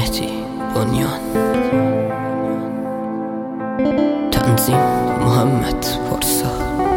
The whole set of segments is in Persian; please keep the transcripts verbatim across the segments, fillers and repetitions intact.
مهدی بنیان، تنظیم محمد پرسا،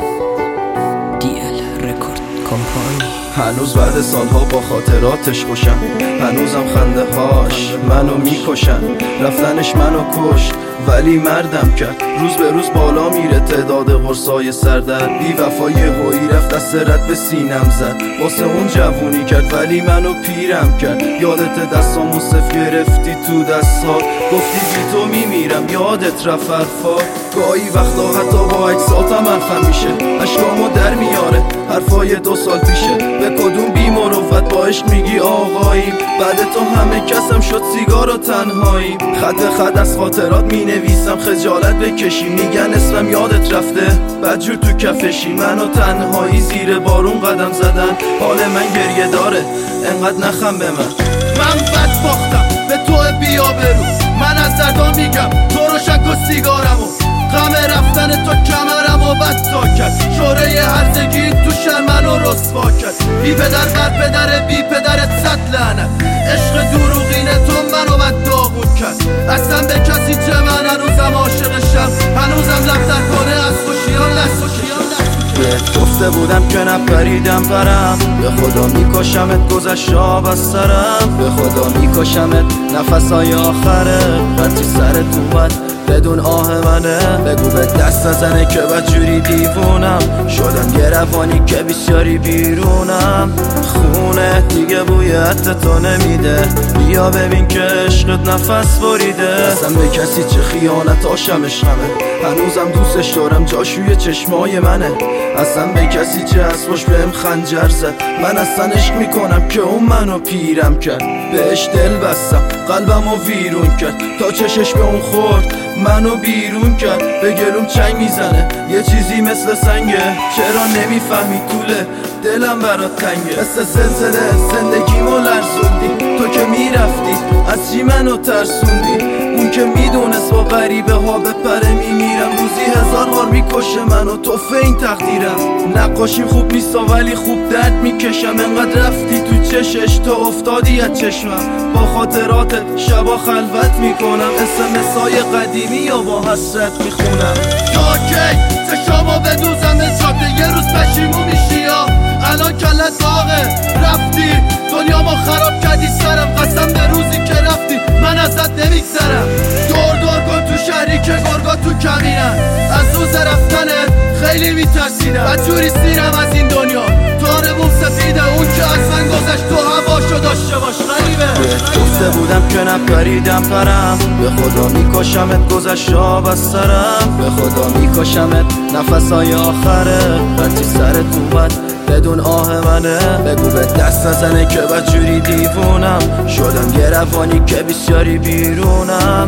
دی ال رکورد کمپانی. هنوز بعد سالها با خاطراتش خوشم، هنوزم خنده هاش منو میکشن. رفتنش منو کشت ولی مردم کرد، روز به روز بالا میره تعداد قرصای سردرد. بی وفای هویی رفت دست رد به سینم زد، واسه اون جوونی کرد ولی منو پیرم کرد. یادت دستامو صف گرفتی تو دستات، گفتی بی تو میمیرم یادت رفت حرفات. گاهی وقتا حتی با عکساتم حرفم میشه، اشکامو در میاره حرفای دو سال پیشه. به کدوم بی مروت با عشق میگی آقاییم، بعد تو همه کسم شد سیگار و تنهاییم. خط به خط از خاطرات می نویسم خجالت بکشی، میگن اسمم یادت رفته بدجور تو کفشی. منو تنهایی زیر بارون قدم زدن، حال من گریه داره انقدر نخم به من. من بد باختم به تو بیا برو، من از دردا میگم تو روشن کن سیگارمو. غم رفتن تو کمرم و بد تا کرد، شوره هرزگی تو شهر منو رسوا کرد. بی پدر بر پدر بی پدرت صد لعنت، عشق دروغینه تو منو بد داغون کرد. اصلا به کسی چه من هنوزم عاشقشم، هنوزم لب در کنه از خوشیان لسوشیان. بهت گفته بودم که نپریدم پرم، به خدا میکشمت گذشت آب از سرم. به خدا میکشمت نفسای آخره، رتی سرت اومد بدون آه منه. بگو به دست نزنه که بدجوری دیوونم، شدم یه روانی که بسیاری بیرونم. خونه دیگه بوی عطر تو نمیده، بیا ببین که عشقت نفس بریده. اصلا به کسی چه خیانت آشم عشقمه، هنوزم دوستش دارم جاشوی چشمای منه. اصلا به کسی چه اسباش بهم خنجر زد، من اصلا عشق میکنم که اون منو پیرم کرد. بهش دل بستم قلبمو ویرون کرد، تا چشش به اون خورد منو بیرون کرد. به گلوم چنگ میزنه یه چیزی مثل سنگه، چرا نمیفهمی طوله دلم برات تنگه. مثل زلزله زندگیمو لرزوندی، تو که میرفتی از چی منو ترسوندی. اون که میدونست با غریبه ها به پره میمیرم، روزی هزار بار میکشه منو توفه این تقدیرم. نقاشیم خوب نیستا ولی خوب درد میکشم، انقدر رفتی تو چشش تا افتادی از چشمم. با خاطراتت شبا خلوت میکنم، اسمسای قدیمی یا با حسرت میخونم. تا کی چشامو بدوزم به جاده، یه روز پشیمون میشی یا الان کلت داغه. رفتی دنیامو خراب کردی سرم، قسم به روزی که رفتی من ازت نمیگذرم. دور دور کن تو شهری که گرگا تو کمینن، از روز رفتنت خیلی میترسیدم. بدجوری سیرم از این دنیا تارمون سفیده، اون که از من گذشت تو هواشو داشته باش غریبه. گفته بودم که نپریدم پرم، به خدا میکشمت گذشت آب از سرم. به خدا میکشمت نفسای آخره، رتی سرت اومد بدون آه منه. بگو به دست نزنه که بدجوری دیوونم، شدم یه روانی که بسیاری بیرونم.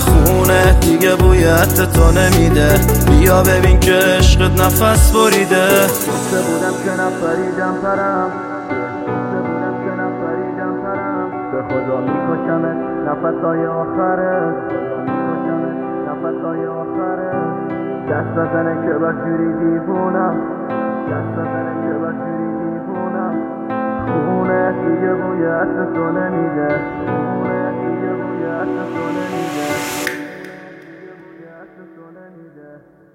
خونه دیگه بوی عطر تو نمیده، بیا ببین که عشقت نفس بریده. گفته بودم که نپریدم پرم، گفته بودم که نپریدم پرم. به خدا میکشمت نفسای آخره، میکشمت نفسای آخره. دست نزنه که بدجوری دیوونم، دست نزنه که بدجوری دیوونم. خونه دیگه بوی عطر تو نمیده، خونه دیگه بوی عطر تو نمیده، دیگه بوی عطر تو نمیده.